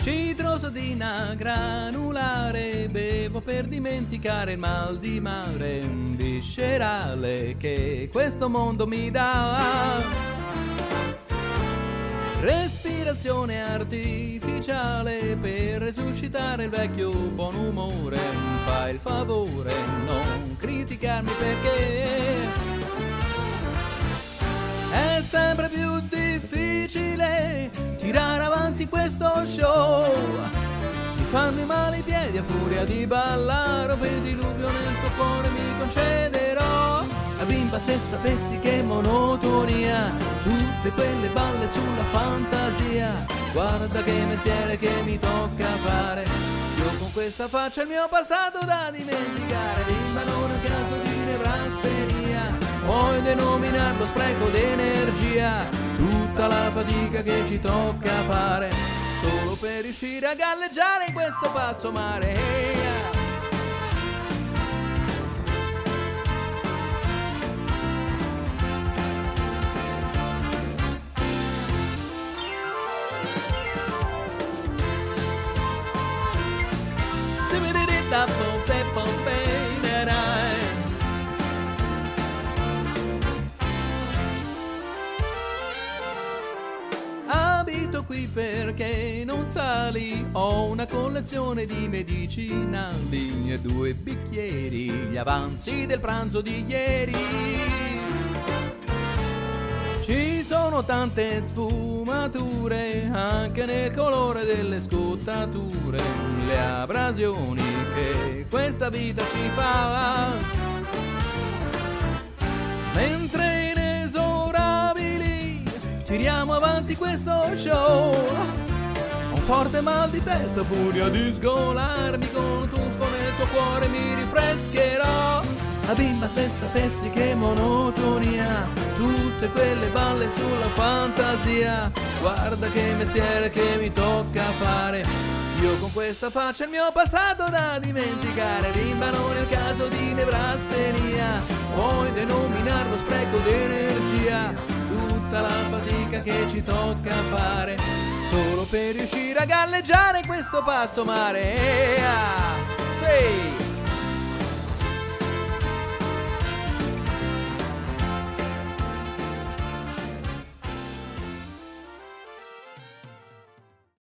citrosodina granulare, bevo per dimenticare il mal di mare viscerale che questo mondo mi dà. Respirazione artificiale per resuscitare il vecchio buon umore. Fai il favore, non criticarmi perché è sempre più difficile tirare avanti questo show. Mi fanno male i piedi a furia di ballare, per diluvio nel tuo cuore mi concederò. La bimba, se sapessi che monotonia, tutte quelle balle sulla fantasia. Guarda che mestiere che mi tocca fare, io con questa faccia il mio passato da dimenticare. Bimba, non è caso di nevrastenia, puoi denominarlo spreco d'energia, tutta la fatica che ci tocca fare solo per riuscire a galleggiare in questo pazzo mare. Abito qui perché non sali, ho una collezione di medicinali e 2 bicchieri, gli avanzi del pranzo di ieri. Ci sono tante sfumature anche nel colore delle scottature, le abrasioni che questa vita ci fa, mentre inesorabili tiriamo avanti questo show. Ho un forte mal di testa, furia di sgolarmi, con un tuffo nel tuo cuore mi rinfrescherò. La bimba, se sapessi che monotonia, tutte quelle balle sulla fantasia. Guarda che mestiere che mi tocca fare, io con questa faccia il mio passato da dimenticare. Bimba, non è il caso di nevrastenia, puoi denominarlo spreco d'energia, tutta la fatica che ci tocca fare solo per riuscire a galleggiare in questo pazzo mare. Sì.